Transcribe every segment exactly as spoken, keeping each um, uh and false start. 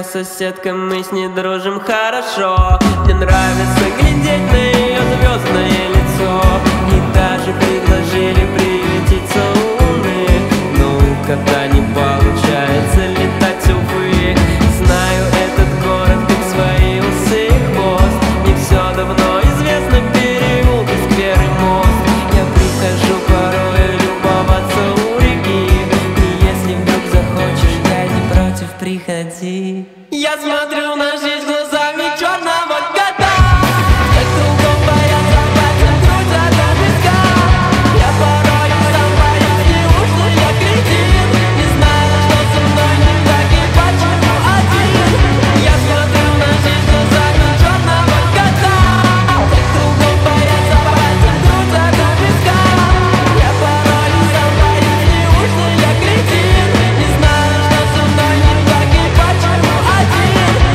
соседка, мы с ней дружим хорошо. Мне нравится глядеть на ее звездное лицо. И даже предложили прилететь с Луны. Ну, когда не получается летать, увы. Знаю этот город как свои усы и хвост. Мне все давно известно, переулки, скверы, мост. Я прихожу порой любоваться у реки. И если вдруг захочешь, я не против, приходи. Я смотрю на жизнь глазами черного кота. Как кругом боятся, пальцем крутят до песка. Я порой сам боюсь, неужто я кретин? Не знаю, что со мной не так и почему один. Я смотрю на жизнь глазами черного кота. Как кругом боятся, пальцем крутят до песка. Я порой сам боюсь, неужто я кретин? Не знаю, что со мной не так и почему один.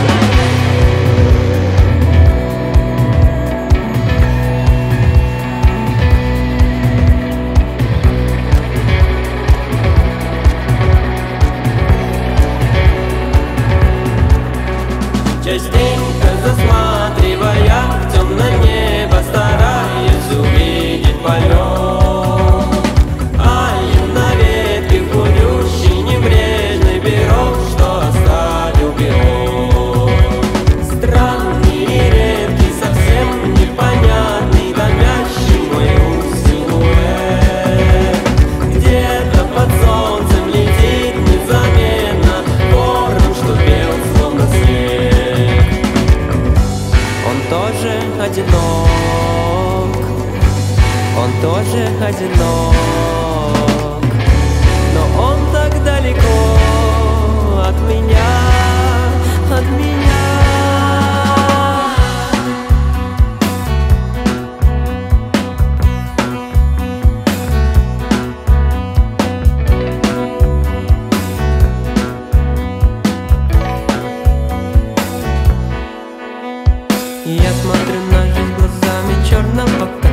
Частенько засматривая в темное небо, стараясь увидеть полет. Ален на ветке худющий, небрежный берег, что оставил герой. Странный и редкий, совсем непонятный, томящий мою силуэт. Где-то под солнцем летит незаметно ворон, что бел словно снег. Он тоже одинок, он тоже одинок, но он так далеко от меня, от меня. Я смотрю на жизнь глазами черного кота.